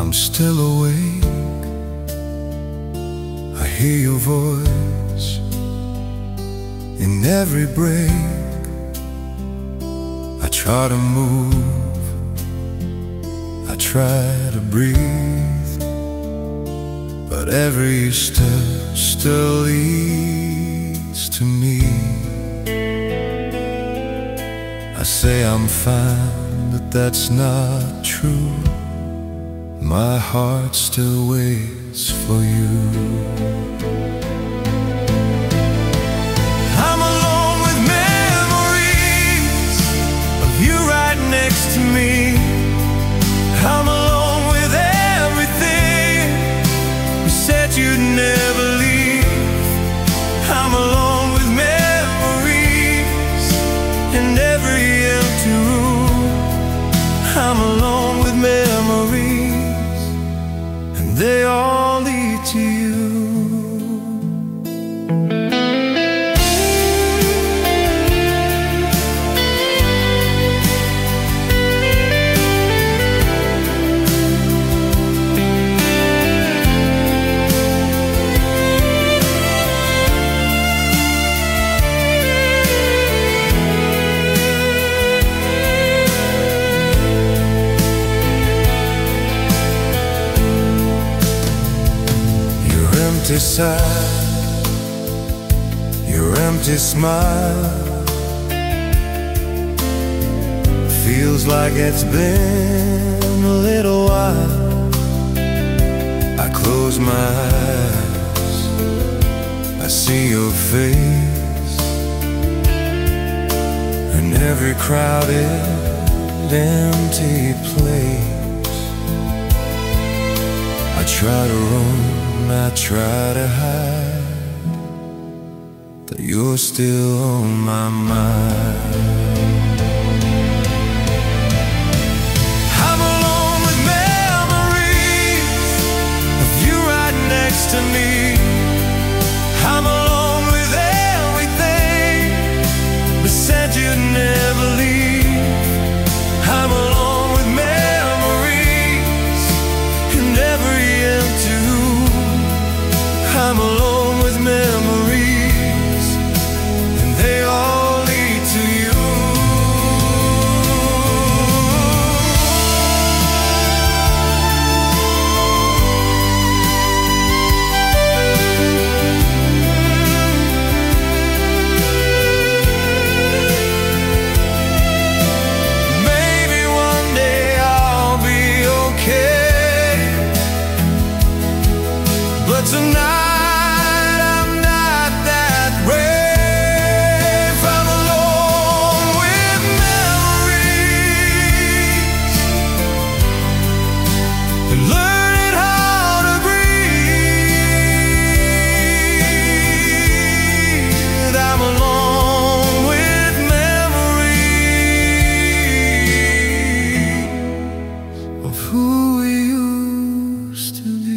I'm still awake. I hear your voice in every break. I try to move, I try to breathe, but every step still leads to me. I say I'm fine, but that's not true. My heart still waits for you. I'm alone with memories of you right next to me. I'm alone with everything you said you'd never leave. I'm alone with memories in every empty room. I'm alone with memories, and they all lead to you. Empty side, your empty smile feels like it's been a little while. I close my eyes, I see your face in every crowded, empty place. I try to run, I try to hide that you're still on my mind. I'm alone with memories of you right next to me. I'm alone with everything that said you'd never leave. I'm alone with memories in every empty room. I'm alone with memories, and they all lead to you. Maybe one day I'll be okay, but tonight who we used to be.